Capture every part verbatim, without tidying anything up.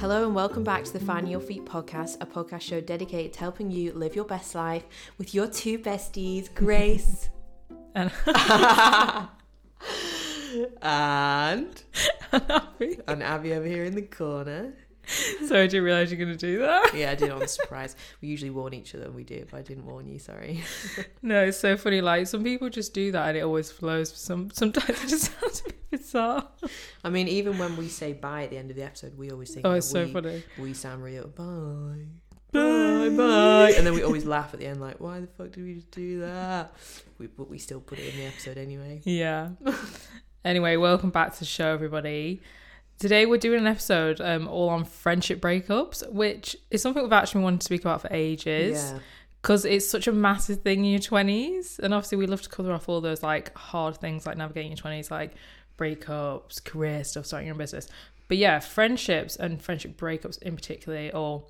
Hello and welcome back to the Finding Your Feet podcast, a podcast show dedicated to helping you live your best life with your two besties, Grace and and Abby. and Abby over here in the corner. Sorry, I didn't realise you were going to do that. Yeah, I did on surprise. We usually warn each other and we do, but I didn't warn you, sorry. No, it's so funny. Like, some people just do that and it always flows. Some Sometimes it just sounds a bit bizarre. I mean, even when we say bye at the end of the episode, we always think, Oh, it's so we, funny. we sound real, bye. Bye. Bye, bye. And then we always laugh at the end, like, why the fuck did we just do that? We, but we still put it in the episode anyway. Yeah. Anyway, welcome back to the show, everybody. Today we're doing an episode um, all on friendship breakups, which is something we've actually wanted to speak about for ages. Yeah. Because it's such a massive thing in your twenties. And obviously we love to cover off all those like hard things like navigating your twenties, like breakups, career stuff, starting your own business. But yeah, friendships and friendship breakups in particular, or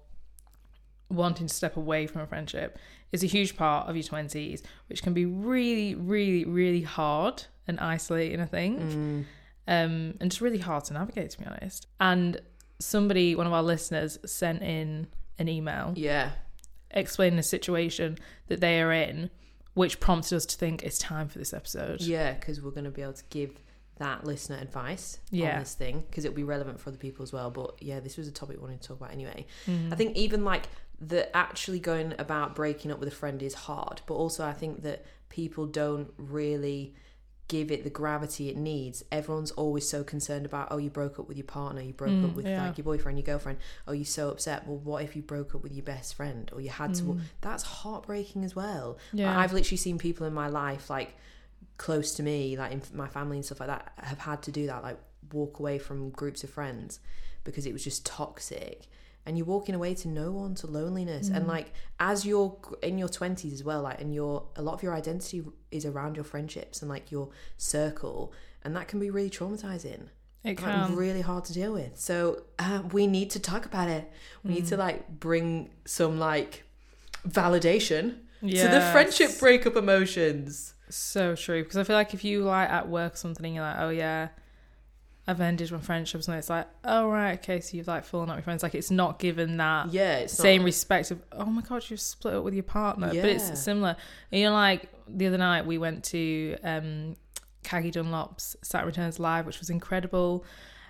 wanting to step away from a friendship, is a huge part of your twenties, which can be really, really, really hard and isolating, I think. Mm. Um, and just really hard to navigate, to be honest. And somebody, one of our listeners, sent in an email Yeah. explaining the situation that they are in, which prompted us to think it's time for this episode. Yeah, because we're going to be able to give that listener advice Yeah. on this thing, because it'll be relevant for other people as well. But yeah, this was a topic we wanted to talk about anyway. Mm. I think even like the actually going about breaking up with a friend is hard, but also I think that people don't really give it the gravity it needs. Everyone's always so concerned about, oh, you broke up with your partner, you broke Mm, up with yeah. like your boyfriend, your girlfriend, oh, you're so upset. Well, what if you broke up with your best friend, or you had to? Mm. That's heartbreaking as well. Yeah. I've literally seen people in my life, like close to me, like in my family and stuff like that, have had to do that, like walk away from groups of friends because it was just toxic. And you're walking away to no one, to loneliness. Mm. And like, as you're in your twenties as well, like, and your a lot of your identity is around your friendships and like your circle, and that can be really traumatizing. It Like, can. really hard to deal with. So uh, we need to talk about it. We Mm. need to like bring some like validation Yes. to the friendship breakup emotions. So true. Because I feel like if you like at work or something and you're like, oh yeah, I've ended my friendships, and it's like, oh right, okay, so you've like fallen out with friends. Like, it's not given that Yeah, it's same not, respect of, oh my god, you've split up with your partner. But Yeah. it's similar. And you know, like the other night we went to um Caggie Dunlop's Saturn Returns Live, which was incredible.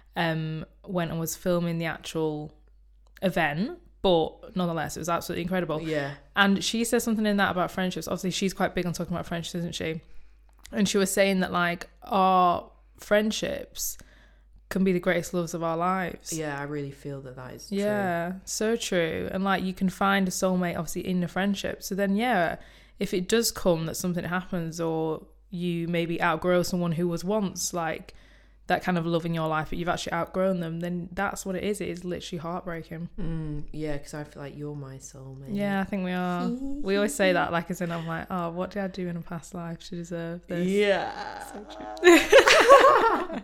Um went and was filming the actual event, but nonetheless it was absolutely incredible. yeah, And she says something in that about friendships. Obviously she's quite big on talking about friendships, isn't she? And she was saying that like our friendships can be the greatest loves of our lives. yeah. I really feel that that is true. Yeah, so true. And like, you can find a soulmate obviously in a friendship. So then yeah, if it does come that something happens, or you maybe outgrow someone who was once like that kind of love in your life, but you've actually outgrown them, then that's what it is. It is literally heartbreaking. Mm, yeah, because I feel like you're my soulmate. Yeah, I think we are. We always say that, like, as in, I'm like, oh, what did I do in a past life to deserve this? Yeah. So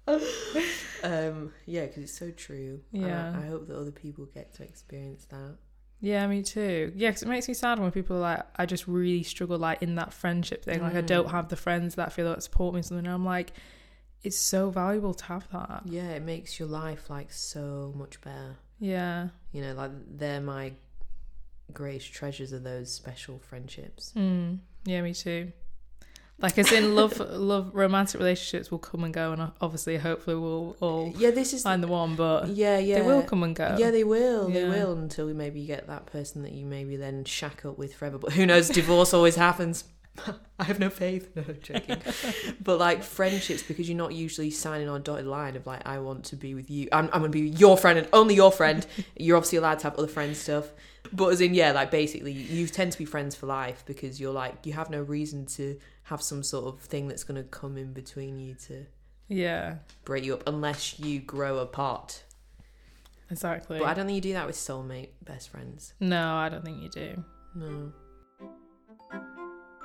um. Yeah, because it's so true. And Yeah. I, I hope that other people get to experience that. Yeah, me too. Yeah, because it makes me sad when people are like, I just really struggle like in that friendship thing. Like, I Mm. don't have the friends that feel that support me and something. And I'm like, it's so valuable to have that. Yeah, it makes your life like so much better. Yeah. You know, like they're my greatest treasures, are those special friendships. Mm. Yeah, me too. Like, as in, love, love, romantic relationships will come and go, and obviously, hopefully, we'll all Yeah, this is find the one. But yeah, yeah, they will come and go. Yeah, they will. They Yeah. will, until we maybe get that person that you maybe then shack up with forever. But who knows? Divorce always happens. I have no faith. No, I'm joking. But like friendships, because you're not usually signing on a dotted line of like, I want to be with you. I'm, I'm going to be your friend and only your friend. You're obviously allowed to have other friends stuff. But as in, yeah, like basically you tend to be friends for life, because you're like, you have no reason to have some sort of thing that's going to come in between you to Yeah, break you up, unless you grow apart. exactly. But I don't think you do that with soulmate best friends. No, I don't think you do. No.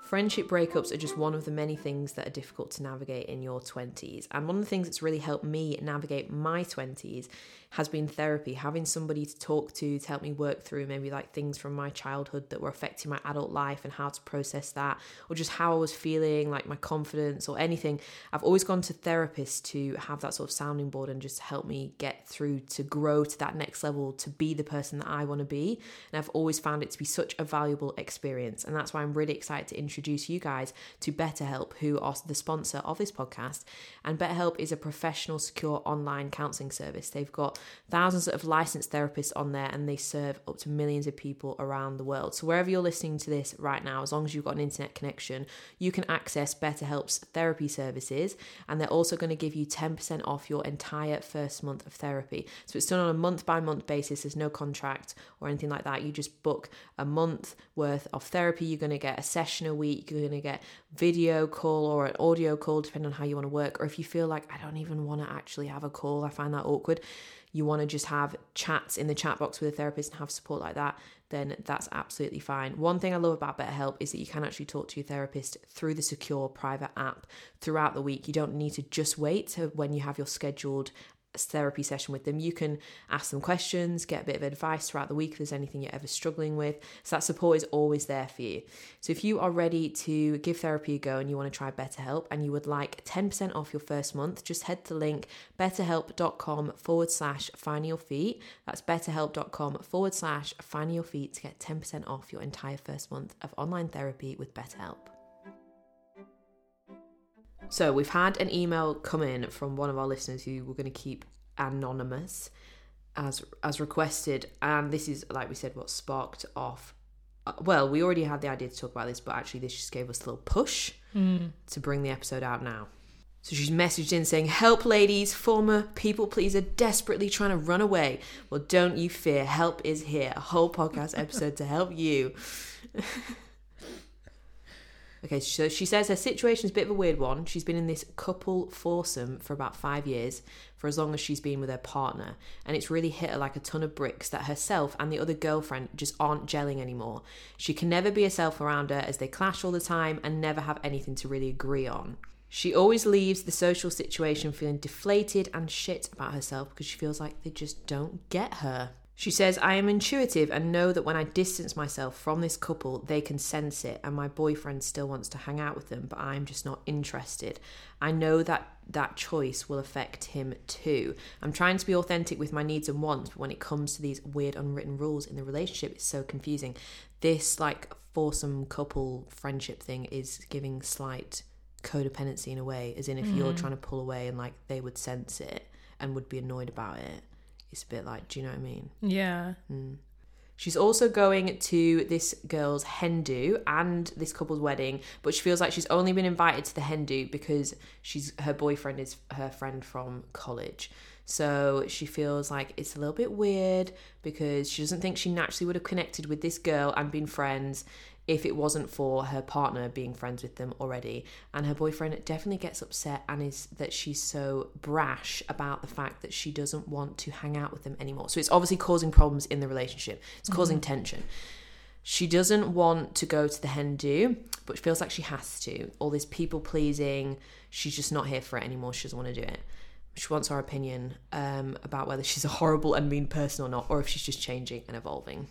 Friendship breakups are just one of the many things that are difficult to navigate in your twenties. And one of the things that's really helped me navigate my twenties has been therapy, having somebody to talk to to help me work through maybe like things from my childhood that were affecting my adult life and how to process that, or just how I was feeling, like my confidence or anything. I've always gone to therapists to have that sort of sounding board and just help me get through to grow to that next level, to be the person that I want to be. And I've always found it to be such a valuable experience. And that's why I'm really excited to introduce you guys to BetterHelp, who are the sponsor of this podcast. And BetterHelp is a professional, secure online counselling service. They've got thousands of licensed therapists on there, and they serve up to millions of people around the world. So wherever you're listening to this right now, as long as you've got an internet connection, you can access BetterHelp's therapy services, and they're also going to give you ten percent off your entire first month of therapy. So it's done on a month by month basis. There's no contract or anything like that. You just book a month worth of therapy. You're going to get a session a week. You're going to get video call or an audio call, depending on how you want to work. Or if you feel like, I don't even want to actually have a call, I find that awkward, you want to just have chats in the chat box with a therapist and have support like that, then that's absolutely fine. One thing I love about BetterHelp is that you can actually talk to your therapist through the secure private app throughout the week. You don't need to just wait to when you have your scheduled therapy session with them. You can ask them questions, get a bit of advice throughout the week if there's anything you're ever struggling with. So that support is always there for you. So if you are ready to give therapy a go and you want to try BetterHelp and you would like ten percent off your first month, just head to the link betterhelp.com forward slash finding your feet. That's betterhelp.com forward slash finding your feet to get ten percent off your entire first month of online therapy with BetterHelp. So we've had an email come in from one of our listeners who we're going to keep anonymous as as requested, and this is, like we said, what sparked off. Uh, well, we already had the idea to talk about this, but actually this just gave us a little push mm. to bring the episode out now. So she's messaged in saying, "Help, ladies, former people pleaser desperately trying to run away. Well, don't you fear, help is here. A whole podcast episode to help you." Okay, so she says her situation's a bit of a weird one. She's been in this couple foursome for about five years, for as long as she's been with her partner. And it's really hit her like a ton of bricks that herself and the other girlfriend just aren't gelling anymore. She can never be herself around her as they clash all the time and never have anything to really agree on. She always leaves the social situation feeling deflated and shit about herself because she feels like they just don't get her. She says, "I am intuitive and know that when I distance myself from this couple, they can sense it, and my boyfriend still wants to hang out with them, but I'm just not interested. I know that that choice will affect him too. I'm trying to be authentic with my needs and wants, but when it comes to these weird unwritten rules in the relationship, it's so confusing." This like foursome couple friendship thing is giving slight codependency in a way, as in if mm. you're trying to pull away and like they would sense it and would be annoyed about it. It's a bit like, do you know what I mean? Yeah. Mm. She's also going to this girl's hen do and this couple's wedding, but she feels like she's only been invited to the hen do because she's her boyfriend is her friend from college. So she feels like it's a little bit weird because she doesn't think she naturally would have connected with this girl and been friends if it wasn't for her partner being friends with them already. And her boyfriend definitely gets upset and is that she's so brash about the fact that she doesn't want to hang out with them anymore. So it's obviously causing problems in the relationship. It's causing mm-hmm. tension. She doesn't want to go to the hen do, but feels like she has to. All this people pleasing, she's just not here for it anymore. She doesn't want to do it. She wants our opinion um, about whether she's a horrible and mean person or not, or if she's just changing and evolving.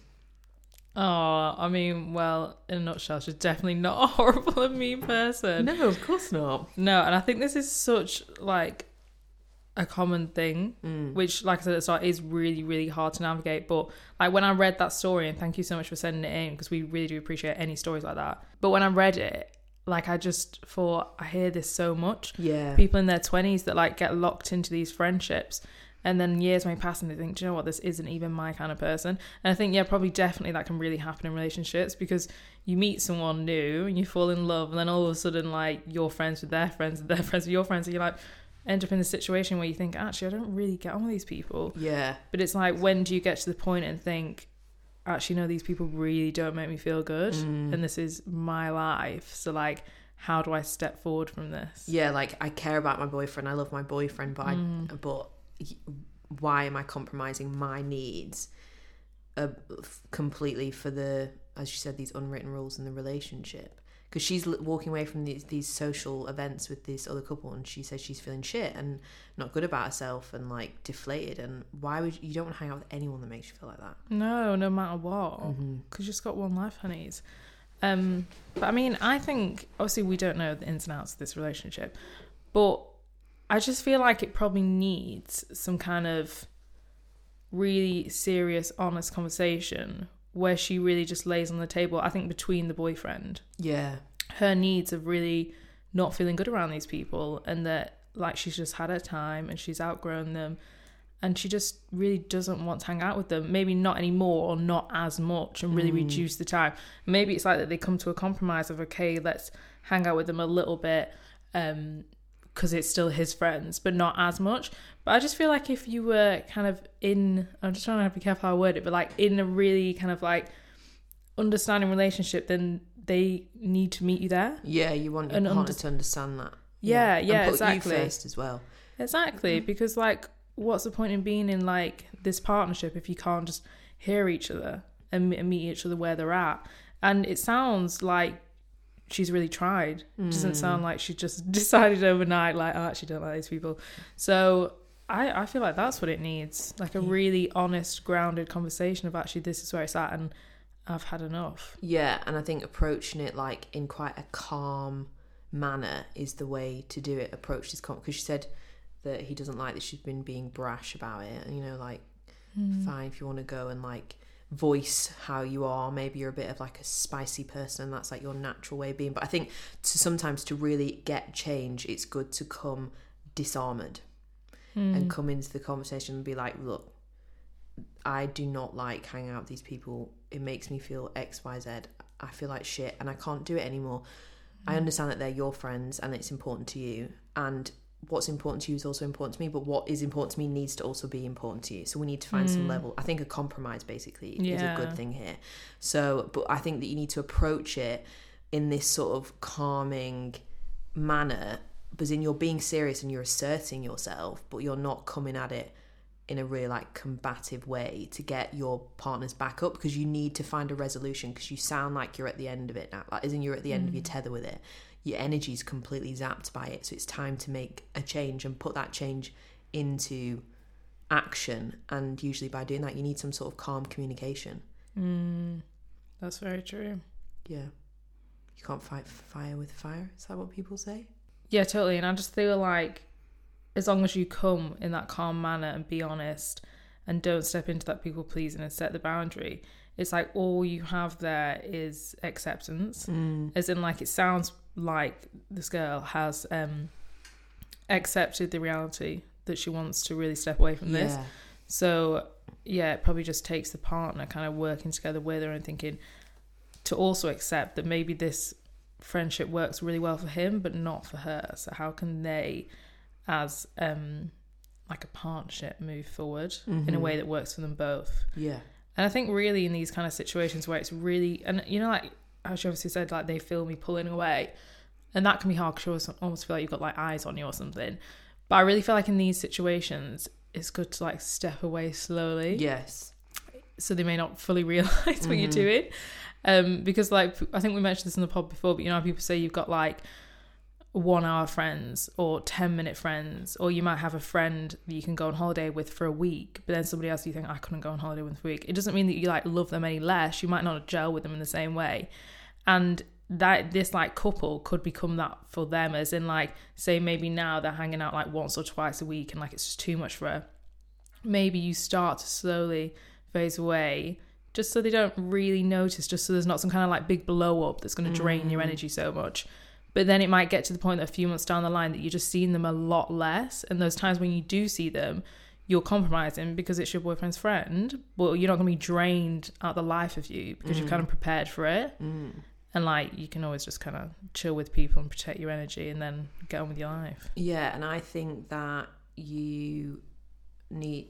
Oh, I mean, well, in a nutshell, she's definitely not a horrible and mean person. No, of course not. No, and I think this is such, like, a common thing, mm. which, like I said at the start, is really, really hard to navigate. But, like, when I read that story, and thank you so much for sending it in, because we really do appreciate any stories like that. But when I read it, like, I just thought, I hear this so much. Yeah. People in their twenties that, like, get locked into these friendships. And then years may pass and they think, do you know what, this isn't even my kind of person. And I think, yeah, probably definitely that can really happen in relationships because you meet someone new and you fall in love and then all of a sudden, like, you're friends with their friends and they're friends with your friends. And you're like, end up in this situation where you think, actually, I don't really get on with these people. Yeah. But it's like, when do you get to the point and think, actually, no, these people really don't make me feel good. Mm. And this is my life. So, like, how do I step forward from this? Yeah, like, I care about my boyfriend. I love my boyfriend, but mm. I... but. why am I compromising my needs uh, completely for the, as you said, these unwritten rules in the relationship? because she's l- walking away from these these social events with this other couple, and she says she's feeling shit and not good about herself and like deflated. And why would you, you don't want to hang out with anyone that makes you feel like that? No, no matter what, because Mm-hmm. you just got one life, honeys. Um, but I mean, I think obviously we don't know the ins and outs of this relationship, but I just feel like it probably needs some kind of really serious, honest conversation where she really just lays on the table, I think, between the boyfriend, Yeah. her needs of really not feeling good around these people, and that like she's just had her time and she's outgrown them, and she just really doesn't want to hang out with them, maybe not anymore or not as much, and really mm. reduce the time. Maybe it's like that they come to a compromise of, okay, let's hang out with them a little bit um because it's still his friends, but not as much. But I just feel like if you were kind of in, I'm just trying to be careful how I word it, but like in a really kind of like understanding relationship, then they need to meet you there. Yeah, you want your And partner under- to understand that. Yeah, yeah, and put exactly. you first as well. Exactly, mm-hmm. because like, what's the point in being in like this partnership if you can't just hear each other and, and meet each other where they're at? And it sounds like she's really tried. It doesn't Mm. sound like she just decided overnight, like, oh, I actually don't like these people. So I, I feel like that's what it needs, like a really honest, grounded conversation of actually this is where it's at and I've had enough. Yeah, and I think approaching it like in quite a calm manner is the way to do it. Approach this calm, because she said that he doesn't like that she's been being brash about it. And, you know, like, mm. fine, if you want to go and like voice how you are, maybe you're a bit of like a spicy person and that's like your natural way of being. But I think to sometimes to really get change, it's good to come disarmed mm. and come into the conversation and be like, look, I do not like hanging out with these people. It makes me feel X, Y, Z. I feel like shit and I can't do it anymore. Mm. I understand that they're your friends and it's important to you, and what's important to you is also important to me, but what is important to me needs to also be important to you. So we need to find mm. some level. I think a compromise basically yeah. is a good thing here. So, but I think that you need to approach it in this sort of calming manner, because in you're being serious and you're asserting yourself, but you're not coming at it in a really like combative way to get your partners back up, because you need to find a resolution, because you sound like you're at the end of it now, like as in you're at the end mm. of your tether with it. Your energy is completely zapped by it, so it's time to make a change and put that change into action. And usually by doing that you need some sort of calm communication. mm, that's very true. Yeah, you can't fight fire with fire, is that what people say? Yeah, totally. And I just feel like as long as you come in that calm manner and be honest and don't step into that people pleasing and set the boundary, it's like all you have there is acceptance. Mm. As in, like, it sounds like this girl has um, accepted the reality that she wants to really step away from this. Yeah. So, yeah, it probably just takes the partner kind of working together with her and thinking to also accept that maybe this friendship works really well for him, but not for her. So how can they, as um, like a partnership, move forward mm-hmm. in a way that works for them both? Yeah. And I think really in these kind of situations where it's really, and you know, like as you obviously said, like they feel me pulling away, and that can be hard because you almost feel like you've got like eyes on you or something. But I really feel like in these situations, it's good to like step away slowly. Yes. So they may not fully realise mm-hmm. what you're doing. Um, because like, I think we mentioned this in the pod before, but you know how people say you've got like one hour friends or ten minute friends, or you might have a friend that you can go on holiday with for a week, but then somebody else you think, I couldn't go on holiday with for a week. It doesn't mean that you like love them any less. You might not gel with them in the same way. And that this like couple could become that for them, as in like, say maybe now they're hanging out like once or twice a week and like it's just too much for her. Maybe you start to slowly phase away just so they don't really notice, just so there's not some kind of like big blow up that's going to drain mm. your energy so much. But then it might get to the point that a few months down the line that you're just seeing them a lot less. And those times when you do see them, you're compromising because it's your boyfriend's friend, but you're not going to be drained out the life of you because mm. you've kind of prepared for it. Mm. And like, you can always just kind of chill with people and protect your energy and then get on with your life. Yeah, and I think that you need,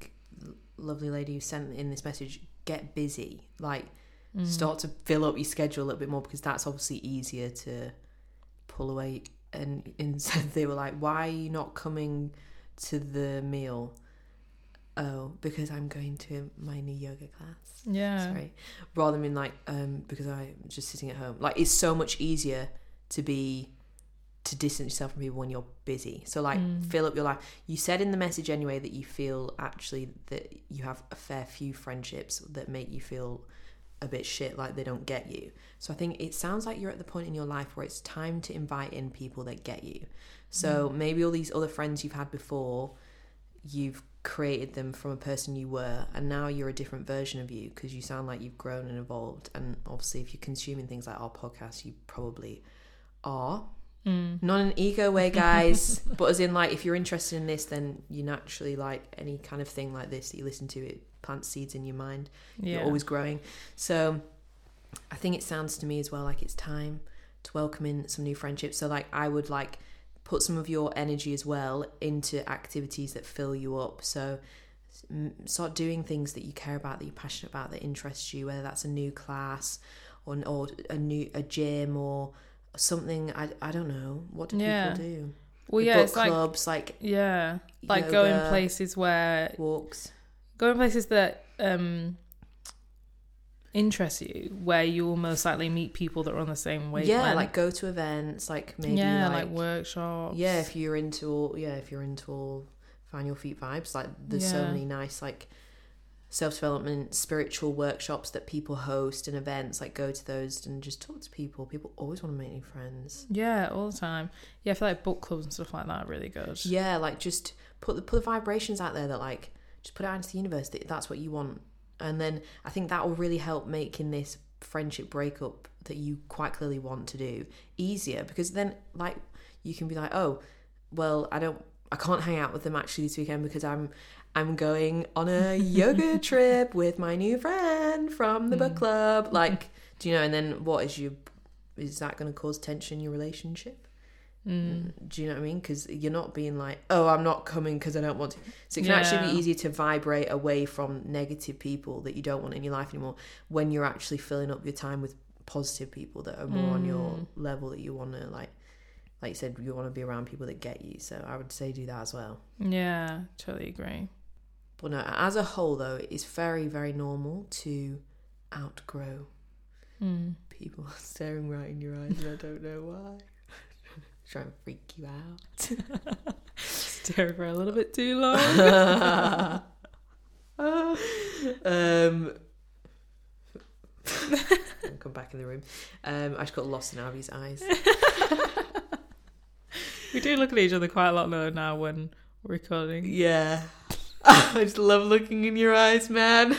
lovely lady who sent in this message, get busy. Like, mm. start to fill up your schedule a little bit more, because that's obviously easier to pull away. And instead they were like, why are you not coming to the meal? oh, because I'm going to my new yoga class. Yeah. Sorry. Rather than like, um, because I'm just sitting at home. Like, it's so much easier to be, to distance yourself from people when you're busy. So like, mm. fill up your life. You said in the message anyway that you feel actually that you have a fair few friendships that make you feel a bit shit, like they don't get you. So I think it sounds like you're at the point in your life where it's time to invite in people that get you. So mm. maybe all these other friends you've had before, you've created them from a person you were, and now you're a different version of you because you sound like you've grown and evolved. And obviously if you're consuming things like our podcast, you probably are. Mm. Not in an ego way, guys, but as in like, if you're interested in this, then you naturally, like any kind of thing like this that you listen to, it plants seeds in your mind. Yeah. You're always growing. So I think it sounds to me as well like it's time to welcome in some new friendships. So like, I would like put some of your energy as well into activities that fill you up. So start doing things that you care about, that you're passionate about, that interest you, whether that's a new class or, or a new a gym or something. I, I don't know, what do yeah. people do? Well, the yeah, book it's clubs, like, like yeah, like yoga, going places where walks, going places that um interest you, where you will most likely meet people that are on the same wavelength. Yeah, like go to events, like maybe yeah, like, like workshops. Yeah, if you're into all, yeah, if you're into all find your feet vibes, like there's yeah. so many nice like self-development spiritual workshops that people host and events. Like go to those and just talk to people. People always want to make new friends. Yeah, all the time. Yeah, I feel like book clubs and stuff like that are really good. Yeah, like just put the put the vibrations out there that like just put it out into the universe that that's what you want. And then I think that will really help making this friendship breakup that you quite clearly want to do easier, because then like you can be like, oh well, I don't I can't hang out with them actually this weekend because I'm I'm going on a yoga trip with my new friend from the book club. Like, do you know? And then what is you? Is that going to cause tension in your relationship? Mm. Do you know what I mean? Because you're not being like, oh, I'm not coming because I don't want to. So it can yeah. actually be easier to vibrate away from negative people that you don't want in your life anymore when you're actually filling up your time with positive people that are more mm. on your level, that you want to like. Like you said, you want to be around people that get you. So I would say do that as well. Yeah, totally agree. But no, as a whole, though, it's very, very normal to outgrow mm. people staring right in your eyes, and I don't know why. Trying to freak you out. Staring for a little bit too long. um, I'll come back in the room. Um, I just got lost in Abby's eyes. We do look at each other quite a lot though now when we're recording. Yeah. I just love looking in your eyes, man.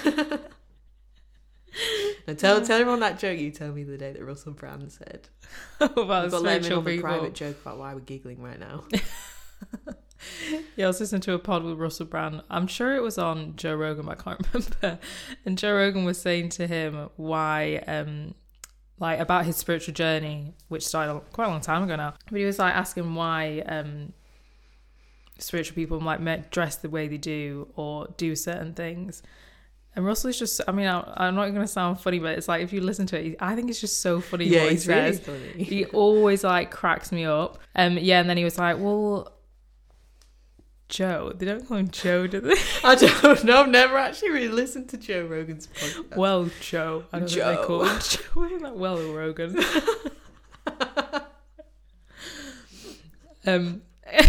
Now tell tell everyone that joke you told me the day that Russell Brand said. Oh, about We've got spiritual on the people. private joke about why we're giggling right now. Yeah, I was listening to a pod with Russell Brand. I'm sure it was on Joe Rogan, but I can't remember. And Joe Rogan was saying to him why, um, like about his spiritual journey, which started quite a long time ago now. But he was like asking why um, spiritual people like dress the way they do or do certain things. And Russell is just, I mean, I, I'm not going to sound funny, but it's like, if you listen to it, I think it's just so funny yeah, what he he's says. Really funny. He always like cracks me up. Um, yeah, and then he was like, well, Joe, they don't call him Joe, do they? I don't know, I've never actually really listened to Joe Rogan's podcast. Well, Joe. I don't Joe. think they call him Joe. Like, well, Rogan. um...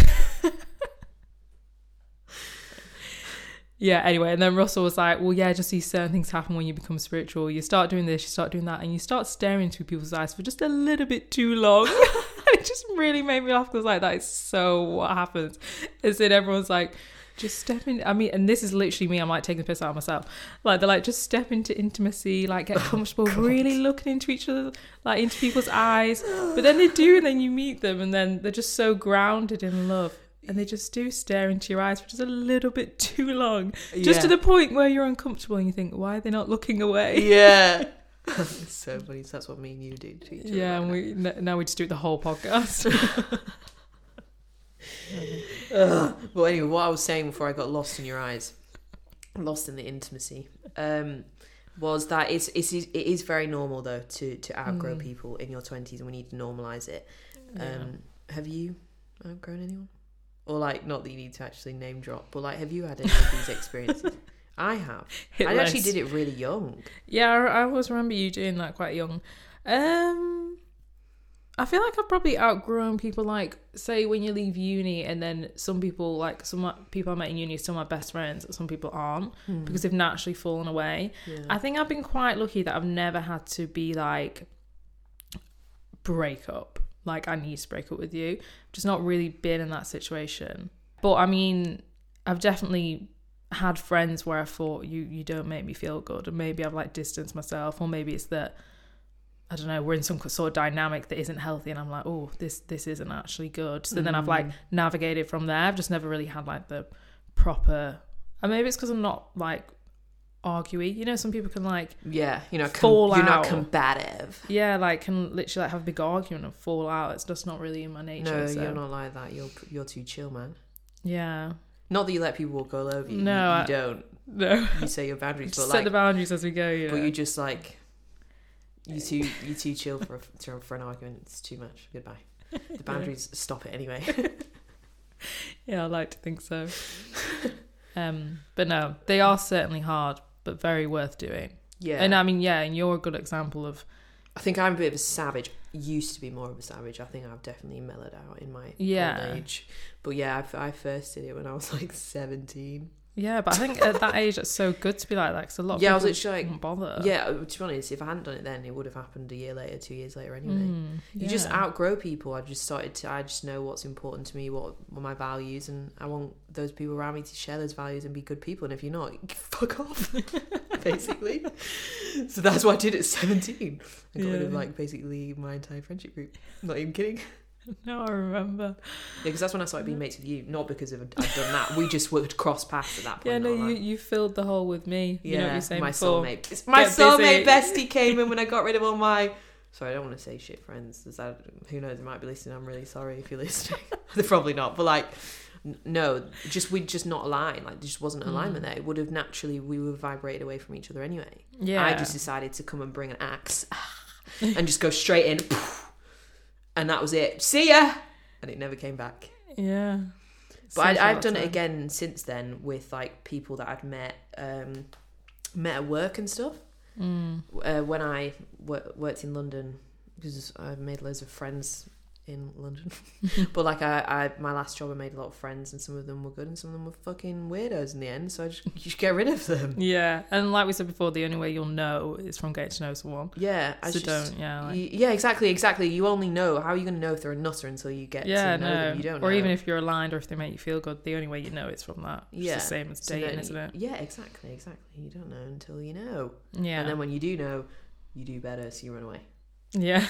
Yeah, anyway, and then Russell was like, well, yeah, just these certain things happen when you become spiritual. You start doing this, you start doing that, and you start staring into people's eyes for just a little bit too long. It just really made me laugh because, like, that is so what happens. Is that everyone's like, just step in. I mean, and this is literally me. I'm like taking the piss out of myself. Like, they're like, just step into intimacy, like, get comfortable, oh, really looking into each other, like, into people's eyes. But then they do, and then you meet them, and then they're just so grounded in love. And they just do stare into your eyes for just a little bit too long. Just yeah. to the point where you're uncomfortable and you think, why are they not looking away? Yeah. It's so funny. So that's what me and you do to each other. Yeah, right and we now. now we just do the whole podcast. uh, but anyway, what I was saying before I got lost in your eyes, lost in the intimacy, um, was that it's, it's it is very normal though to, to outgrow mm. people in your twenties, and we need to normalise it. Um, yeah. Have you outgrown anyone? Or like, not that you need to actually name drop, but like, have you had any of these experiences? I have. Hit I actually list. did it really young. Yeah, I, I always remember you doing that quite young. Um, I feel like I've probably outgrown people. Like, say when you leave uni, and then some people, like some people I met in uni, are still my best friends. Some people aren't Hmm. because they've naturally fallen away. Yeah. I think I've been quite lucky that I've never had to be like break up. Like, I need to break up with you. Just not really been in that situation. But I mean, I've definitely had friends where I thought you you don't make me feel good, and maybe I've like distanced myself, or maybe it's that, I don't know, we're in some sort of dynamic that isn't healthy, and I'm like, oh, this this isn't actually good. So mm. then I've like navigated from there. I've just never really had like the proper, and maybe it's because I'm not like arguey. You know, some people can like yeah, you know, com- fall you're out. not combative. Yeah, like can literally like have a big argument and fall out. It's just not really in my nature. No, so. you're not like that. You're you're too chill, man. Yeah. Not that you let people walk all over you. No, you, you I, don't. No. You say your boundaries, just but set like the boundaries as we go. You know? But you just like you too you too chill for a, for an argument. It's too much. Goodbye. The boundaries stop it anyway. Yeah, I like to think so. um, but no, they are certainly hard, but very worth doing. Yeah, and I mean, yeah, and you're a good example of. I think I'm a bit of a savage. Used to be more of a savage. I think I've definitely mellowed out in my yeah. old age. But yeah, I, I first did it when I was like seventeen. Yeah, but I think at that age, it's so good to be like that because a lot of yeah, people I was literally wouldn't bother. Yeah, to be honest, if I hadn't done it then, it would have happened a year later, two years later anyway. Mm, you yeah. just outgrow people. I just started to, I just know what's important to me, what are my values, and I want those people around me to share those values and be good people. And if you're not, fuck off, basically. So that's what I did at seventeen. I got yeah. rid of like basically my entire friendship group. Not even kidding. No, I remember. Yeah, because that's when I started being mates with you. Not because of I'd done that. We just would cross paths at that point. Yeah, no, you, like, you filled the hole with me. yeah, You know what you're saying my before. soulmate. It's my Get soulmate busy. bestie came in when I got rid of all my. Sorry, I don't want to say shit friends. Is that, who knows? They might be listening. I'm really sorry if you're listening. They're probably not. But like, n- no, just we'd just not align. Like, there just wasn't alignment Mm. there. It would have naturally we would have vibrated away from each other anyway. Yeah. I just decided to come and bring an axe and just go straight in, and that was it. See ya. And it never came back. Yeah. But I, Seems I've like done it time. again since then with like people that I'd met, um, met at work and stuff. Mm. Uh, when I w- worked in London, because I made loads of friends in London. But like I, I, my last job, I made a lot of friends, and some of them were good, and some of them were fucking weirdos in the end. So I just, you just get rid of them. Yeah, and like we said before, the only way you'll know is from getting to know someone. Yeah, I So just, don't, yeah, like- you- yeah, exactly, exactly. You only know, how are you going to know if they're a nutter until you get Yeah, to know no. them? You don't know. Or even if you're aligned or if they make you feel good, the only way you know it's from that. It's Yeah. the same as So dating, then- isn't it? Yeah, exactly, exactly. You don't know until you know. Yeah. And then when you do know, you do better, so you run away. Yeah.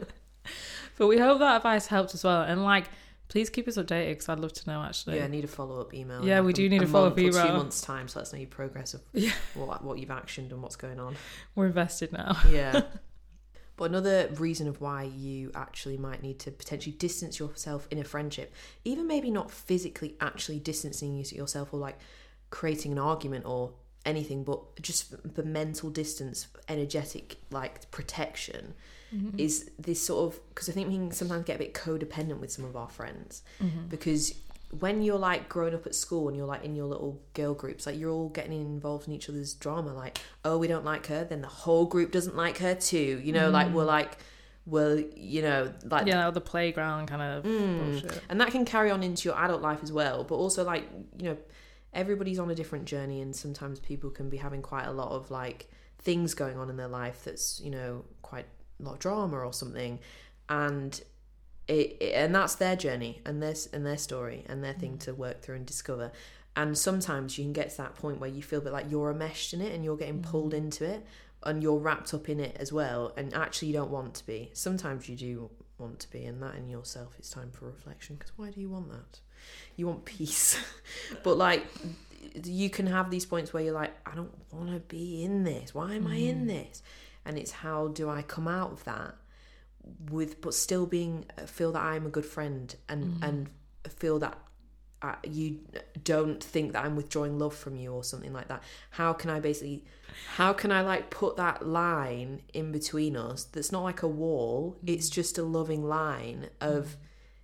But we hope that advice helped as well. And like, please keep us updated because I'd love to know actually. Yeah, I need a follow-up email. Yeah, in we like do a, need a a follow-up month or email. two months' time, so let us know your progress of Yeah. what, what you've actioned and what's going on. We're invested now. Yeah. But another reason of why you actually might need to potentially distance yourself in a friendship, even maybe not physically actually distancing yourself or like creating an argument or anything, but just the mental distance, energetic like protection, Mm-hmm. is this sort of, because I think we can sometimes get a bit codependent with some of our friends, Mm-hmm. because when you're like growing up at school and you're like in your little girl groups, like you're all getting involved in each other's drama, like, oh, we don't like her, then the whole group doesn't like her too, you know, mm. like we're like, well, you know, like yeah, the playground kind of mm, bullshit. And that can carry on into your adult life as well, but also like, you know, everybody's on a different journey, and sometimes people can be having quite a lot of like things going on in their life that's, you know, quite a lot of drama or something, and it, it and that's their journey and their and their story and their thing to work through and discover. And sometimes you can get to that point where you feel a bit like you're enmeshed in it and you're getting pulled into it and you're wrapped up in it as well, and actually you don't want to be. Sometimes you do want to be, and that in yourself is time for reflection, because why do you want that? You want peace. But like, you can have these points where you're like, I don't want to be in this, why am I in this? And it's how do I come out of that with, but still being, feel that I'm a good friend, and mm-hmm. and feel that I, you don't think that I'm withdrawing love from you or something like that. How can I basically, how can I like put that line in between us that's not like a wall, it's just a loving line of,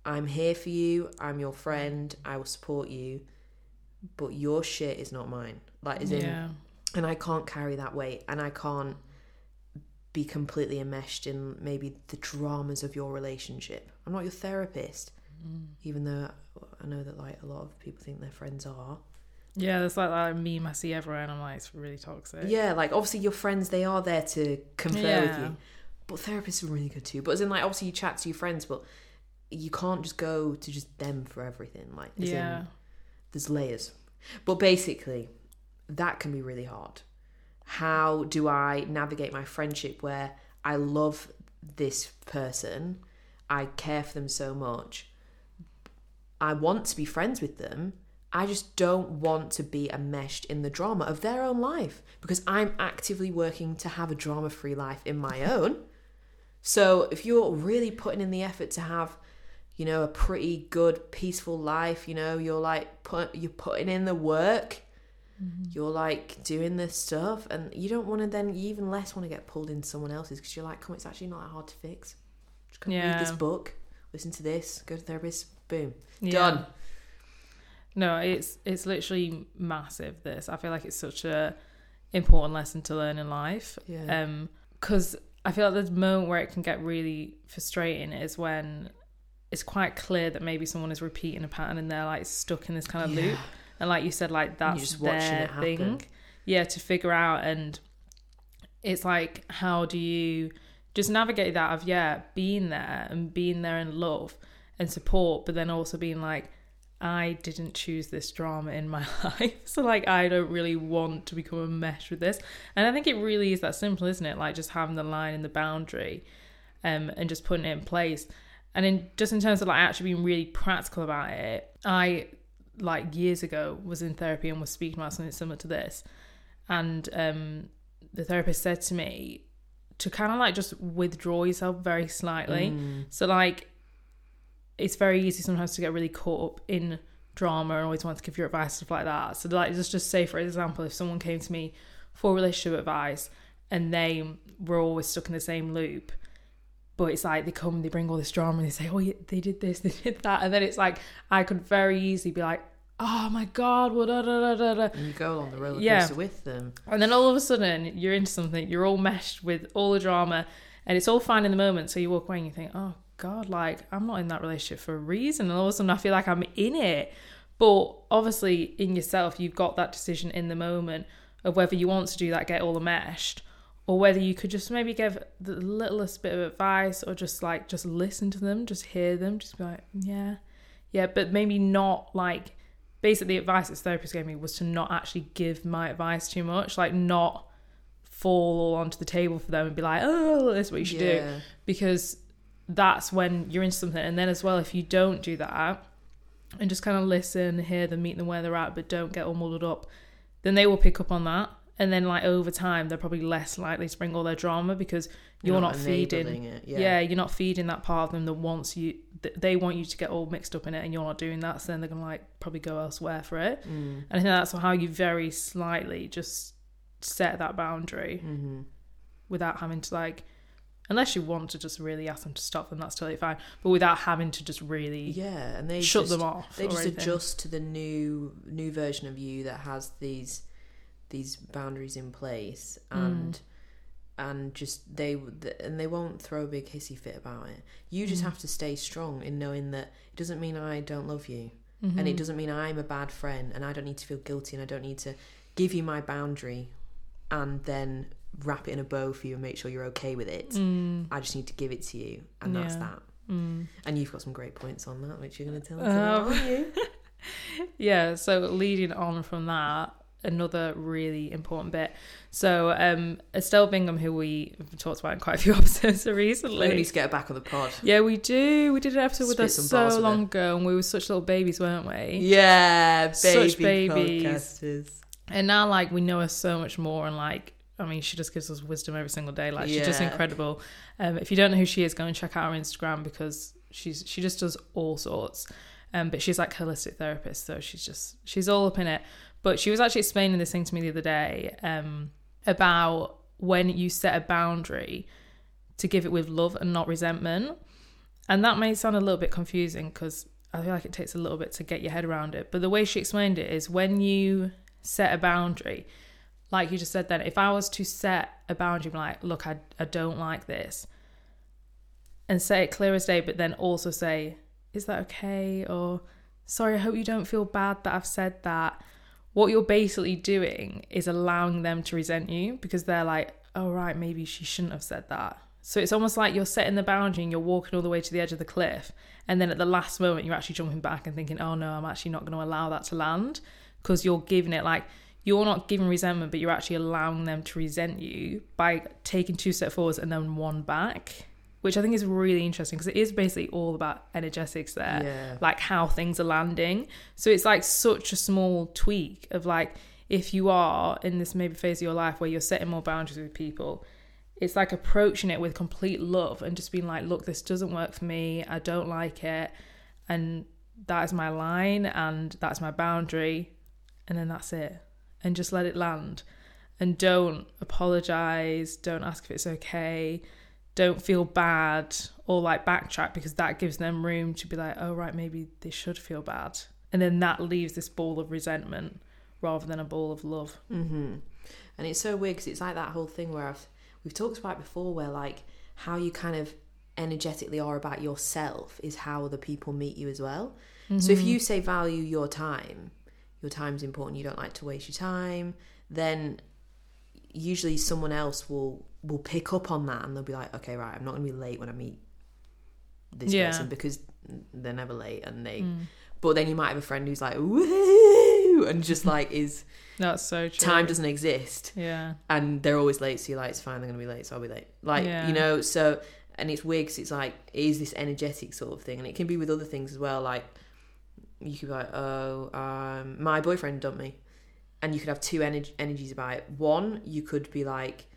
I'm here for you. I'm your friend. I will support you. But your shit is not mine. Like, as in, Yeah. and I can't carry that weight. And I can't be completely enmeshed in maybe the dramas of your relationship. I'm not your therapist. Mm. Even though I know that, like, a lot of people think their friends are. Yeah, there's like that meme I see everywhere, and I'm like, it's really toxic. Yeah, like, obviously your friends, they are there to confer Yeah. with you. But therapists are really good too. But as in, like, obviously you chat to your friends, but you can't just go to just them for everything. Like, as Yeah. in, there's layers. But basically, that can be really hard. How do I navigate my friendship where I love this person, I care for them so much, I want to be friends with them, I just don't want to be enmeshed in the drama of their own life, because I'm actively working to have a drama-free life in my own. So if you're really putting in the effort to have, you know, a pretty good, peaceful life, you know, you're like, put, you're putting in the work, mm-hmm. you're like doing this stuff, and you don't want to then, you even less want to get pulled into someone else's, because you're like, come on, it's actually not that hard to fix. Just go yeah. read this book, listen to this, go to therapist, boom, yeah. done. No, it's it's literally massive, this. I feel like it's such a important lesson to learn in life. Yeah. Um, because I feel like the moment where it can get really frustrating is when it's quite clear that maybe someone is repeating a pattern and they're like stuck in this kind of Yeah. loop. And like you said, like that's just watching their it happen. thing. Yeah, to figure out. And it's like, how do you just navigate that of, yeah, being there and being there in love and support, but then also being like, I didn't choose this drama in my life. So like, I don't really want to become enmeshed with this. And I think it really is that simple, isn't it? Like just having the line and the boundary um, and just putting it in place. And in just in terms of like actually being really practical about it, I like years ago was in therapy and was speaking about something similar to this. And um, the therapist said to me to kind of like just withdraw yourself very slightly. Mm. So like, it's very easy sometimes to get really caught up in drama and always want to give your advice, stuff like that. So like, just just say, for example, if someone came to me for relationship advice and they were always stuck in the same loop, but it's like they come, they bring all this drama and they say, oh, yeah, they did this, they did that. And then it's like, I could very easily be like, oh my God, what, da, da, da, da. And you go on the roller coaster yeah. with them. And then all of a sudden you're into something, you're all meshed with all the drama and it's all fine in the moment. So you walk away and you think, oh God, like I'm not in that relationship for a reason. And all of a sudden I feel like I'm in it. But obviously in yourself, you've got that decision in the moment of whether you want to do that, get all enmeshed, or whether you could just maybe give the littlest bit of advice or just like, just listen to them, just hear them, just be like, yeah, yeah, but maybe not like, basically the advice this therapist gave me was to not actually give my advice too much, like not fall all onto the table for them and be like, oh, this is what you should yeah. do. Because that's when you're into something. And then as well, if you don't do that and just kind of listen, hear them, meet them where they're at, but don't get all muddled up, then they will pick up on that. And then like over time, they're probably less likely to bring all their drama because you're, you're not, not feeding it. Yeah. yeah, you're not feeding that part of them that wants you, that they want you to get all mixed up in it and you're not doing that. So then they're going to like probably go elsewhere for it. Mm. And I think that's how you very slightly just set that boundary mm-hmm. without having to like, unless you want to just really ask them to stop them, that's totally fine. But without having to just really yeah, and they shut just, them off. They just anything. adjust to the new new version of you that has these these boundaries in place, and mm. and just they and they won't throw a big hissy fit about it. You just mm. have to stay strong in knowing that it doesn't mean I don't love you, mm-hmm. and it doesn't mean I'm a bad friend, and I don't need to feel guilty, and I don't need to give you my boundary, and then wrap it in a bow for you and make sure you're okay with it. Mm. I just need to give it to you, and yeah. that's that. Mm. And you've got some great points on that, which you're going to tell us um, about, aren't you? Yeah, so leading on from that, another really important bit. So um, Estelle Bingham, who we have talked about in quite a few episodes recently. We need to get her back on the pod. Yeah, we do. We did an episode Spit with her so long ago, and we were such little babies, weren't we? Yeah, baby such babies. Podcasters. And now, like, we know her so much more, and like, I mean, she just gives us wisdom every single day. Like, she's yeah. just incredible. Um, if you don't know who she is, go and check out her Instagram because she's she just does all sorts. Um, but she's like a holistic therapist, so she's just she's all up in it. But she was actually explaining this thing to me the other day um, about when you set a boundary to give it with love and not resentment. And that may sound a little bit confusing because I feel like it takes a little bit to get your head around it. But the way she explained it is when you set a boundary, like you just said then, if I was to set a boundary, like, look, I, I don't like this, and say it clear as day, but then also say, is that okay? Or, sorry, I hope you don't feel bad that I've said that. What you're basically doing is allowing them to resent you because they're like, oh, right, maybe she shouldn't have said that. So it's almost like you're setting the boundary and you're walking all the way to the edge of the cliff. And then at the last moment, you're actually jumping back and thinking, oh, no, I'm actually not going to allow that to land, because you're giving it like, you're not giving resentment, but you're actually allowing them to resent you by taking two steps forwards and then one back, which I think is really interesting because it is basically all about energetics there, yeah. like how things are landing. So it's like such a small tweak of like, if you are in this maybe phase of your life where you're setting more boundaries with people, it's like approaching it with complete love and just being like, look, this doesn't work for me. I don't like it. And that is my line and that's my boundary. And then that's it. And just let it land. And don't apologize. Don't ask if it's okay. Don't feel bad or like backtrack, because that gives them room to be like, oh, right, maybe they should feel bad. And then that leaves this ball of resentment rather than a ball of love. Mm-hmm. And it's so weird because it's like that whole thing where I've We've talked about it before, where like how you kind of energetically are about yourself is how other people meet you as well. Mm-hmm. So if you say value your time, your time's important, you don't like to waste your time, then usually someone else will will pick up on that and they'll be like, okay, right, I'm not going to be late when I meet this yeah. person, because they're never late. And they, mm. but then you might have a friend who's like, woohoo, and just like is. That's so true. Time doesn't exist. Yeah. And they're always late, so you're like, it's fine, they're going to be late, so I'll be late. Like, yeah. you know, so, and it's weird because it's like, it is this energetic sort of thing. And it can be with other things as well. Like, you could be like, oh, um, my boyfriend dumped me. And you could have two ener- energies about it. One, you could be like,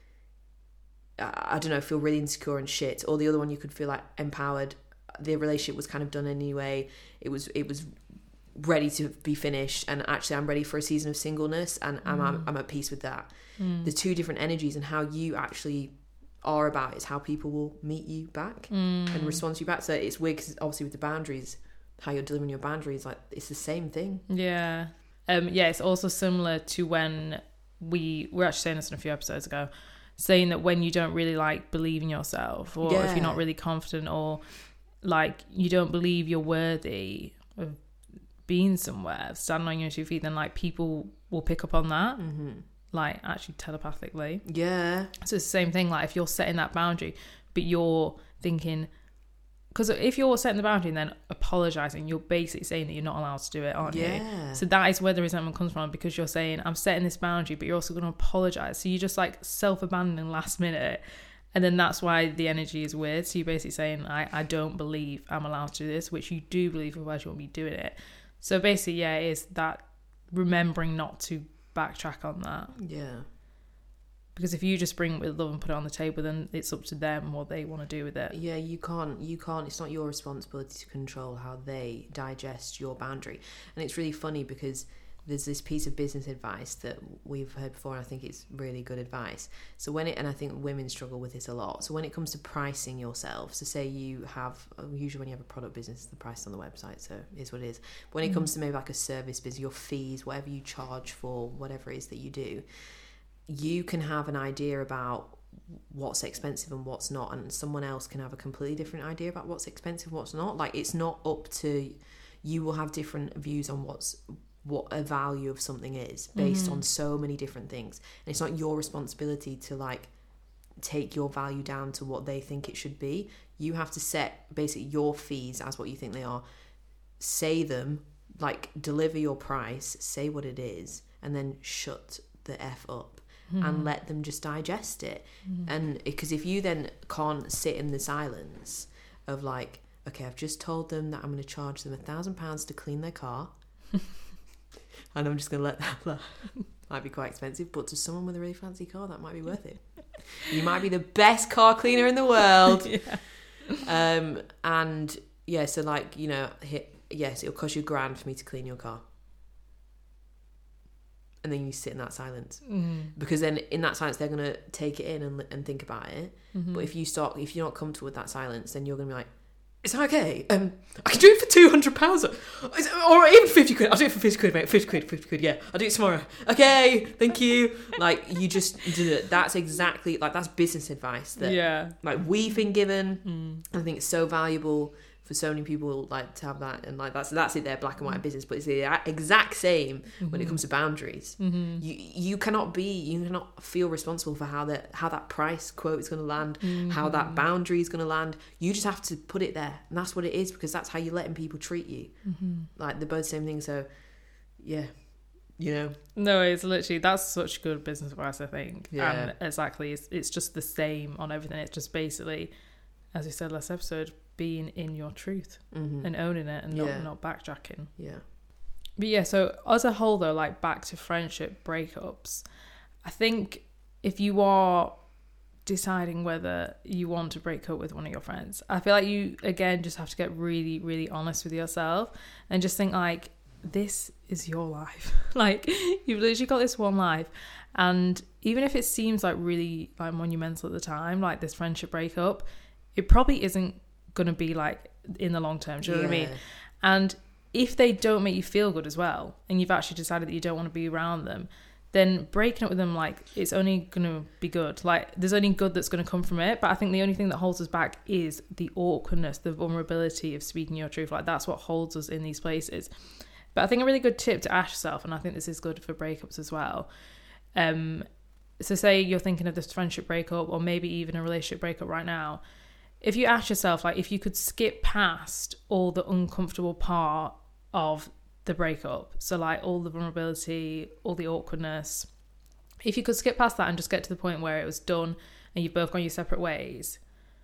I don't know, feel really insecure and shit. Or the other one, you could feel like empowered. The relationship was kind of done anyway. It was, it was ready to be finished, and actually I'm ready for a season of singleness, and I'm, mm. I'm, I'm at peace with that. Mm. The two different energies, and how you actually are about it is how people will meet you back mm. and respond to you back. So it's weird because obviously with the boundaries, how you're delivering your boundaries, like it's the same thing. Yeah. Um, yeah, it's also similar to when we we were actually saying this in a few episodes ago, saying that when you don't really like believe in yourself, or yeah. if you're not really confident, or like you don't believe you're worthy of being somewhere, standing on your two feet, then like people will pick up on that, mm-hmm. like actually telepathically. Yeah. So it's the same thing. Like if you're setting that boundary, but you're thinking, because if you're setting the boundary and then apologizing, you're basically saying that you're not allowed to do it, aren't yeah. you? So that is where the resentment comes from, because you're saying, I'm setting this boundary, but you're also going to apologize. So you're just like self-abandoning last minute. And then that's why the energy is weird. So you're basically saying, I, I don't believe I'm allowed to do this, which you do believe, otherwise you won't be doing it. So basically, yeah, it is that remembering not to backtrack on that. Yeah. Because if you just bring it with love and put it on the table, then it's up to them what they want to do with it. Yeah, you can't, you can't, it's not your responsibility to control how they digest your boundary. And it's really funny because there's this piece of business advice that we've heard before, and I think it's really good advice. So when it, and I think women struggle with this a lot. So when it comes to pricing yourself, so say you have, usually when you have a product business, the price on the website, so it is what it is. But when it mm. comes to maybe like a service business, your fees, whatever you charge for whatever it is that you do, you can have an idea about what's expensive and what's not, and someone else can have a completely different idea about what's expensive, what's not. Like it's not up to, you will have different views on what's, what a value of something is based mm-hmm. on so many different things, and it's not your responsibility to like take your value down to what they think it should be. You have to set basically your fees as what you think they are, say them, like deliver your price, say what it is, and then shut the F up mm-hmm. and let them just digest it. Mm-hmm. And because if you then can't sit in the silence of like, okay, I've just told them that I'm going to charge them a thousand pounds to clean their car and I'm just going to let that might be quite expensive, but to someone with a really fancy car, that might be worth it. You might be the best car cleaner in the world. yeah. Um, and yeah, so like, you know, hit, yes, it'll cost you a grand for me to clean your car. And then you sit in that silence. Mm-hmm. Because then in that silence, they're going to take it in and, and think about it. Mm-hmm. But if you start, if you're not comfortable with that silence, then you're going to be like, is that okay? Um, I can do it for two hundred pounds, or, or even fifty quid. I'll do it for fifty quid, mate. Fifty quid, fifty quid. Yeah, I'll do it tomorrow. Okay, thank you. Like you just do it. That's exactly like that's business advice that yeah, like we've been given. mm. I think it's so valuable for so many people like to have that, and like that's that's it. Their black and white business, but it's the exact same mm-hmm. when it comes to boundaries. Mm-hmm. You you cannot be you cannot feel responsible for how that how that price quote is going to land, mm-hmm. how that boundary is going to land. You just have to put it there, and that's what it is because that's how you're letting people treat you. Mm-hmm. Like they're both the same thing. So yeah, you know. No, it's literally that's such good business advice. I think. Yeah. And exactly, it's it's just the same on everything. It's just basically, as we said last episode, being in your truth mm-hmm. and owning it and yeah. not, not backtracking. Yeah. But yeah, so as a whole though, like back to friendship breakups, I think if you are deciding whether you want to break up with one of your friends, I feel like you, again, just have to get really, really honest with yourself and just think like, this is your life. Like you've literally got this one life. And even if it seems like really like monumental at the time, like this friendship breakup, it probably isn't gonna be like in the long term. Do you know yeah. what I mean? And if they don't make you feel good as well, and you've actually decided that you don't want to be around them, then breaking up with them, like it's only gonna be good. Like there's only good that's gonna come from it. But I think the only thing that holds us back is the awkwardness, the vulnerability of speaking your truth. Like that's what holds us in these places. But I think a really good tip to ask yourself, and I think this is good for breakups as well. Um, so say you're thinking of this friendship breakup, or maybe even a relationship breakup right now. If you ask yourself, like, if you could skip past all the uncomfortable part of the breakup, so like all the vulnerability, all the awkwardness, if you could skip past that and just get to the point where it was done and you've both gone your separate ways,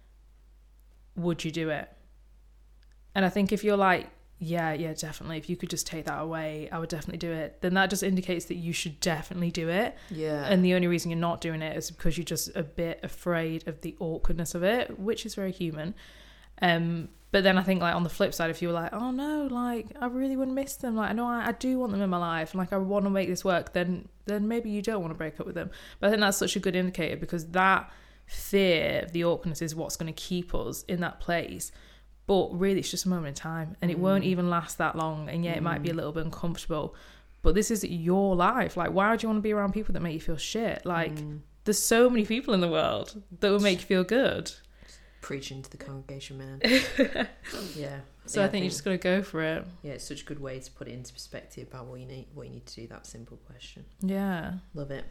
would you do it? And I think if you're like, yeah, yeah, definitely, if you could just take that away, I would definitely do it, then that just indicates that you should definitely do it. Yeah. And the only reason you're not doing it is because you're just a bit afraid of the awkwardness of it, which is very human. Um, but then I think like on the flip side, if you were like, oh no, like I really would miss them, like I know I, I do want them in my life, and like I want to make this work, then then maybe you don't want to break up with them. But I think that's such a good indicator, because that fear of the awkwardness is what's going to keep us in that place. But really, it's just a moment in time, and it mm. won't even last that long. And yeah, it mm. might be a little bit uncomfortable, but this is your life. Like, why would you want to be around people that make you feel shit? Like, mm. there's so many people in the world that will make you feel good. Preaching to the congregation, man. yeah. So yeah, I think you just got to go for it. Yeah, it's such a good way to put it into perspective about what you need, what you need to do. That simple question. Yeah. Love it.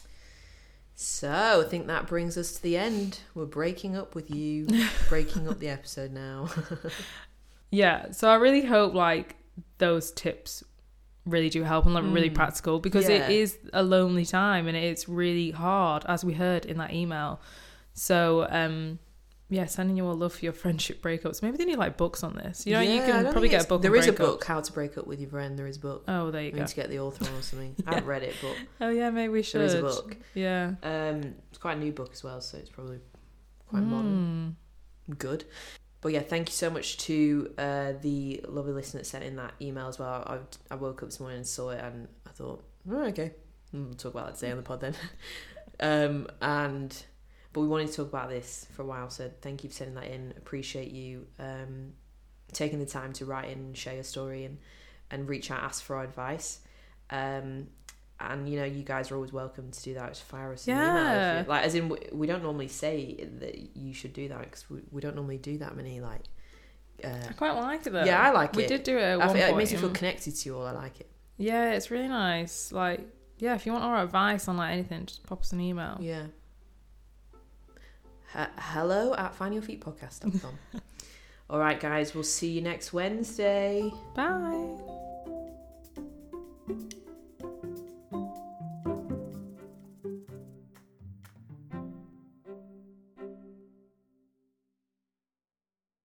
So I think that brings us to the end. We're breaking up with you, breaking up the episode now. Yeah, so I really hope like those tips really do help and like mm. really practical, because yeah. it is a lonely time and it's really hard, as we heard in that email. So um yeah, sending you all love for your friendship breakups. Maybe they need like books on this. You know, yeah, you can probably get a book. There is a book, How to Break Up with Your Friend. There is a book. Oh, there you we go. Need to get the author on or something. yeah. I haven't read it, but oh yeah, maybe we should. There is a book. Yeah. Um, it's quite a new book as well, so it's probably quite mm. modern. Good. But yeah, thank you so much to uh, the lovely listener that sent in that email as well. I I woke up this morning and saw it, and I thought, oh, okay, we'll talk about that today on the pod then. um, and. But we wanted to talk about this for a while, so thank you for sending that in. Appreciate you um, taking the time to write in and share your story and, and reach out, ask for our advice. Um, and, you know, you guys are always welcome to do that. Just fire us an yeah. email. If you, like, as in, we, we don't normally say that you should do that, because we, we don't normally do that many, like... Uh, I quite like it, though. Yeah, I like we it. We did do it at I one feel, point. It makes me feel connected to you all. I like it. Yeah, it's really nice. Like, yeah, if you want our advice on, like, anything, just pop us an email. Yeah. Uh, hello at find your feet podcast dot com. All right, guys, we'll see you next Wednesday. Bye.